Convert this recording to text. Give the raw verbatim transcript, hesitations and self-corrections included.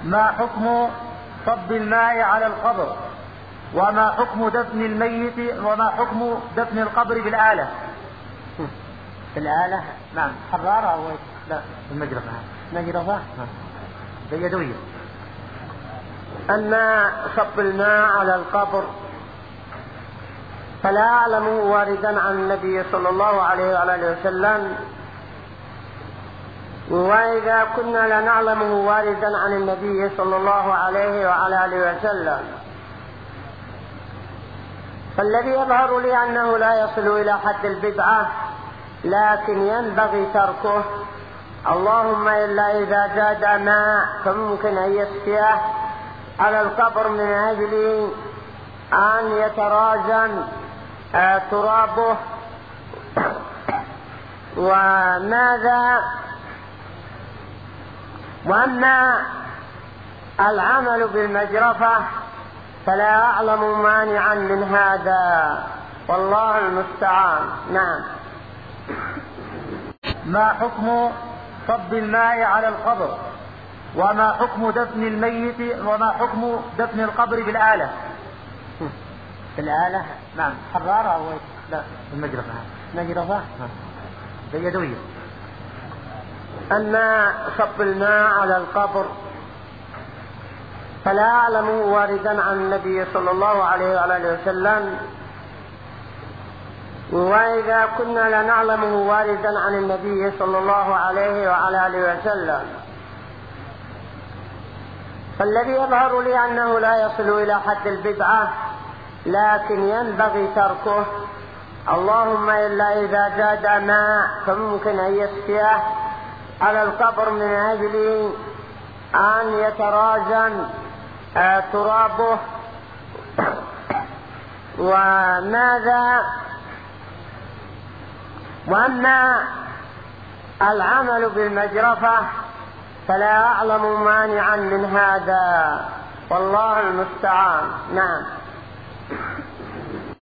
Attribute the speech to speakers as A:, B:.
A: ما حكم صب الماء على القبر؟ وما حكم دفن الميت؟ وما حكم دفن القبر بالآلة؟
B: بالآلة؟
A: نعم.
B: حرارة أو
A: لا المجرفة.
B: مجرفة
A: باليدوية.
B: أما صب الماء على القبر فلا أعلم واردا عن النبي صلى الله عليه وآله وسلم، وإذا كنا لنعلمه واردا عن النبي صلى الله عليه وآله وسلم فالذي يظهر لي أنه لا يصل إلى حد البدعة، لكن ينبغي تركه، اللهم إلا إذا زاد ماء فممكن أن يسقيه على القبر من أجل أن يتراجم ترابه. وماذا وأما العمل بالمجرفة فلا أعلم مانعا من هذا، والله المستعان. نعم.
A: ما حكم صب الماء على القبر؟ وما حكم دفن الميت؟ وما حكم دفن القبر بالآلة؟
B: بالآلة؟
A: نعم.
B: حرارة أو
A: لا المجرفة.
B: مجرفة
A: باليدوية.
B: أما صب الماء على القبر فلا أعلم واردا عن النبي صلى الله عليه وآله وسلم، وإذا كنا لنعلمه واردا عن النبي صلى الله عليه وآله وسلم فالذي يظهر لي أنه لا يصل إلى حد البدعة، لكن ينبغي تركه، اللهم إلا إذا زاد ماء فممكن أن يسقيه على القبر من أجل أن يتراجم ترابه. وماذا وأما العمل بالمجرفة فلا أعلم مانعا من هذا، والله المستعان. نعم.